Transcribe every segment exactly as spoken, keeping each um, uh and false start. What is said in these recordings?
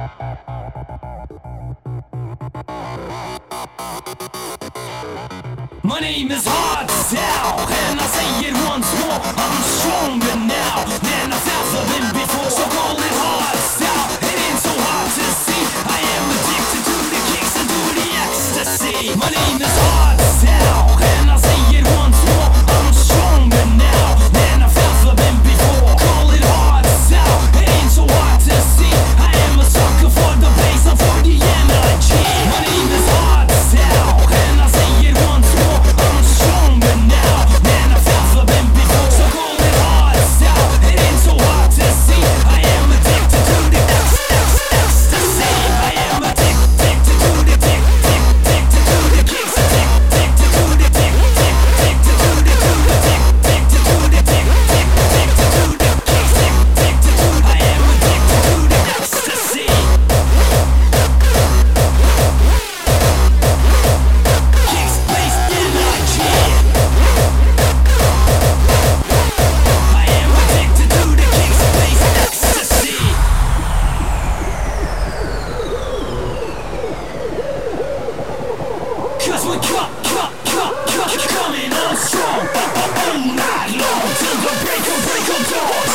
My name is Hard Sal, and I say it once more, I'm stronger now than I've ever been before. So call it Hard Sal, it ain't so hard to see. I am addicted to the kicks and to the ecstasy. My name is Hard Sal, and I say it once more, I'm stronger now than I've ever been before. Call it Hard Sal, it ain't so hard to see. I am a sucker for the bass and for the energy. My name is Hard Sal, and I say it once more, I'm stronger now than I've ever been before. So call it Hard Sal, it ain't so hard to see. I am addicted to the ex- ex- ecstasy. I am addicted to the tick, tick, addicted to the kicks, tick, addicted to the tick, tick, addicted to the to the tick, addicted to the tick, tick, addicted to the kicks, tick, addicted to. I am addicted to the ecstasy. Kicks, bass, energy. I am addicted to the kicks, bass, ecstasy. Cause we cut, cut, cut, cut, coming on strong all night long till the break of break of dawn.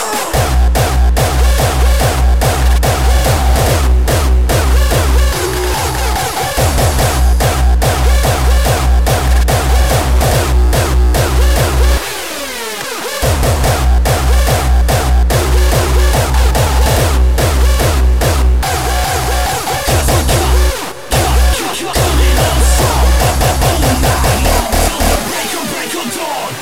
Cause we cut, cut, cut, coming on strong all night long till the break of break of dawn.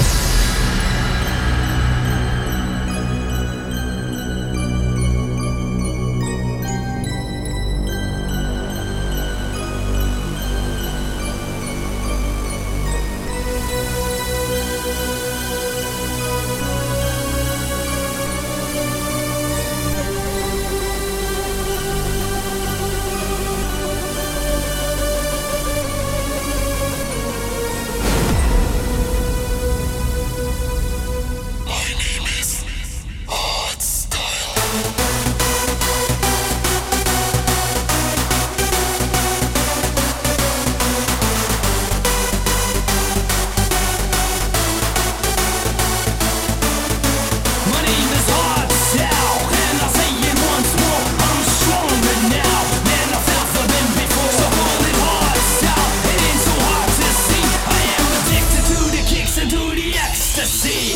My name is Hard Sal, and I say it once more, I'm stronger now than I've ever been before. So call it Hard Sal, it ain't so hard to see. I am addicted to the kicks and to the ecstasy.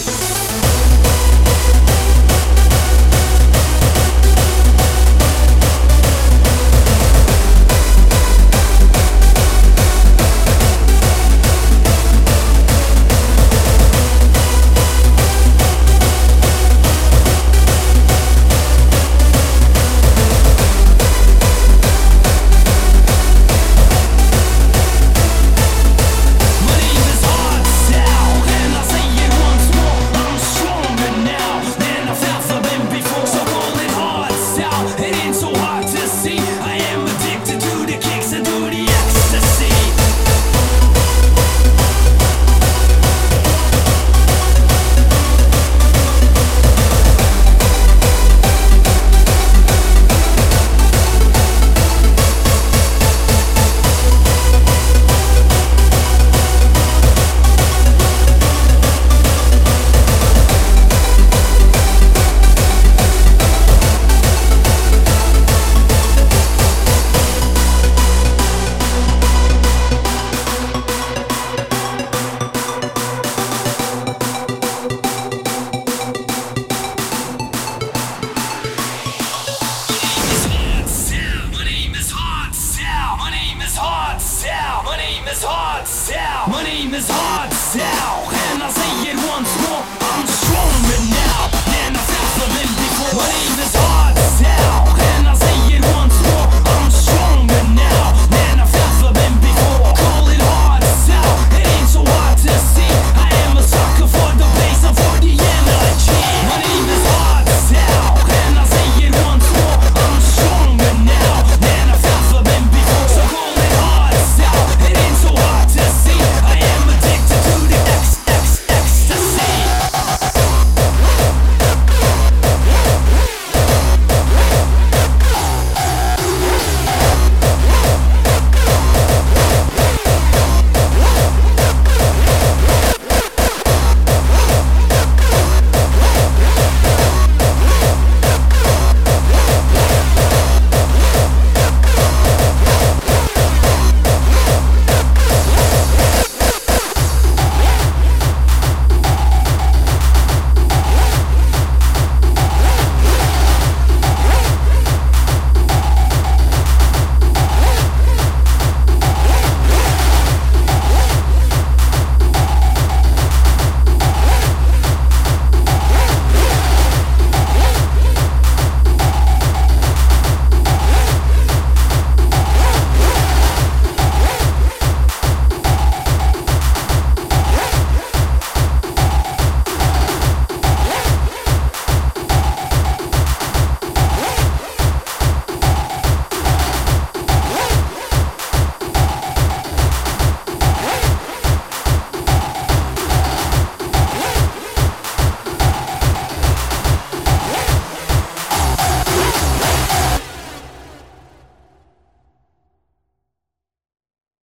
My name is Hard Sal, and I say it once more, I'm stronger now than I've ever been before. So call it Hard Sal, it ain't so hard to see. I am addicted to the kicks and to the ecstasy. My name is Hard Sal. My name is Hard Sal. My name is Hard Sal. My name is Hard Sal.